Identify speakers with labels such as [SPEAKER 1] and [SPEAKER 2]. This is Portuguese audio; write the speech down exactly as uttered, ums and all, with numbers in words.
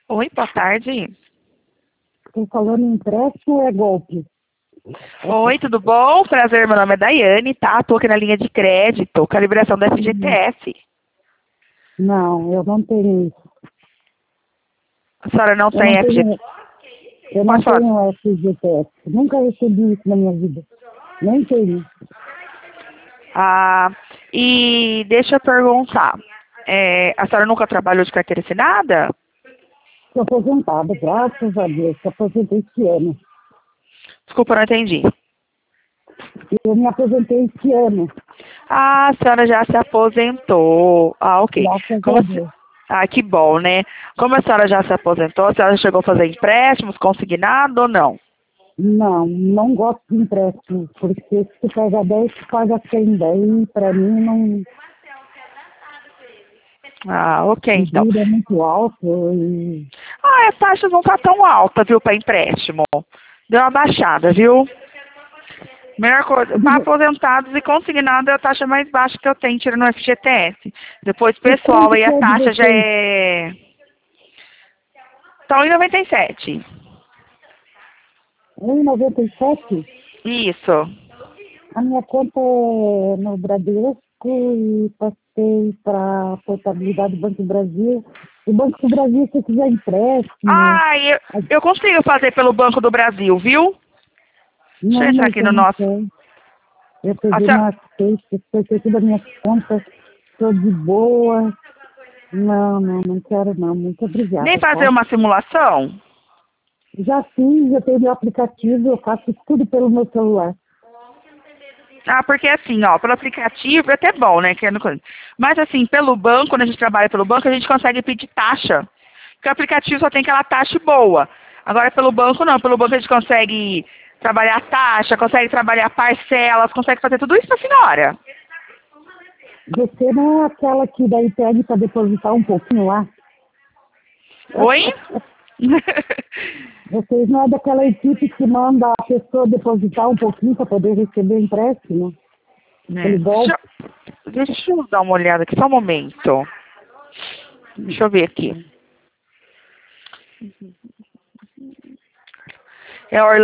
[SPEAKER 1] Oi, boa tarde.
[SPEAKER 2] Estou falando em empréstimo ou é golpe?
[SPEAKER 1] Oi, tudo bom? Prazer, meu nome é Daiane, tá? Tô aqui na linha de crédito, calibração da F G T
[SPEAKER 2] Hum,
[SPEAKER 1] S.
[SPEAKER 2] Não, eu não tenho isso.
[SPEAKER 1] A senhora não
[SPEAKER 2] Eu
[SPEAKER 1] tem
[SPEAKER 2] não
[SPEAKER 1] F G T S?
[SPEAKER 2] tenho, eu não
[SPEAKER 1] Pode falar.
[SPEAKER 2] tenho F G T S. Nunca recebi isso na minha vida. Nem tenho.
[SPEAKER 1] Ah, e deixa eu perguntar. É, a senhora nunca trabalhou de carteira assinada?
[SPEAKER 2] Estou aposentada, graças a Deus. Estou aposentei esse ano.
[SPEAKER 1] Desculpa, eu não entendi.
[SPEAKER 2] Eu me aposentei esse ano,
[SPEAKER 1] Ah, a senhora já se aposentou. Ah, ok.
[SPEAKER 2] graças
[SPEAKER 1] Como
[SPEAKER 2] a
[SPEAKER 1] a se-
[SPEAKER 2] Deus.
[SPEAKER 1] Ah, que bom, né? Como a senhora já se aposentou, a senhora chegou a fazer empréstimos consignado ou não?
[SPEAKER 2] Não, não gosto de empréstimo, porque se tu pega dez, tu paga cem. Daí, para mim, não.
[SPEAKER 1] Ah, ok,
[SPEAKER 2] O
[SPEAKER 1] então.
[SPEAKER 2] juro é muito alto e
[SPEAKER 1] Ah, as taxas não tá tão altas, viu, para empréstimo. Deu uma baixada, viu? Melhor coisa, para aposentados e consignado é a taxa mais baixa que eu tenho, tirando o F G T S. Depois,
[SPEAKER 2] e
[SPEAKER 1] pessoal,
[SPEAKER 2] quanto
[SPEAKER 1] aí
[SPEAKER 2] que
[SPEAKER 1] a
[SPEAKER 2] é de
[SPEAKER 1] taxa já
[SPEAKER 2] vocês?
[SPEAKER 1] é... Tá um e noventa e sete.
[SPEAKER 2] um e noventa e sete?
[SPEAKER 1] Isso.
[SPEAKER 2] A minha conta é no Bradesco e passei para a portabilidade do Banco do Brasil. O Banco do Brasil, se quiser empréstimo,
[SPEAKER 1] Ah, eu,
[SPEAKER 2] a-
[SPEAKER 1] eu consigo fazer pelo Banco do Brasil, viu? Deixa eu
[SPEAKER 2] não,
[SPEAKER 1] entrar
[SPEAKER 2] mas
[SPEAKER 1] aqui
[SPEAKER 2] eu
[SPEAKER 1] no
[SPEAKER 2] não
[SPEAKER 1] nosso...
[SPEAKER 2] sei. Eu
[SPEAKER 1] A
[SPEAKER 2] peguei
[SPEAKER 1] senhora...
[SPEAKER 2] uma sexta, foi tudo as minhas contas, estou de boa. Não, não, não quero não. Muito
[SPEAKER 1] Nem
[SPEAKER 2] obrigada,
[SPEAKER 1] fazer
[SPEAKER 2] tá?
[SPEAKER 1] uma simulação?
[SPEAKER 2] Já fiz, já tenho meu aplicativo, eu faço tudo pelo meu celular.
[SPEAKER 1] Ah, porque assim, ó, pelo aplicativo é até bom, né? Que é no... Mas assim, pelo banco, quando a gente trabalha pelo banco, a gente consegue pedir taxa. Porque o aplicativo só tem aquela taxa boa. Agora pelo banco não, pelo banco a gente consegue trabalhar taxa, consegue trabalhar parcelas, consegue fazer tudo isso pra senhora.
[SPEAKER 2] Você não é aquela que daí pede para depositar um pouquinho lá?
[SPEAKER 1] Oi?
[SPEAKER 2] Vocês não é daquela equipe que manda a pessoa depositar um pouquinho para poder receber empréstimo?
[SPEAKER 1] É,
[SPEAKER 2] Aquele
[SPEAKER 1] deixa,
[SPEAKER 2] golpe?
[SPEAKER 1] eu- deixa eu dar uma olhada aqui, só um momento. Deixa eu ver aqui. É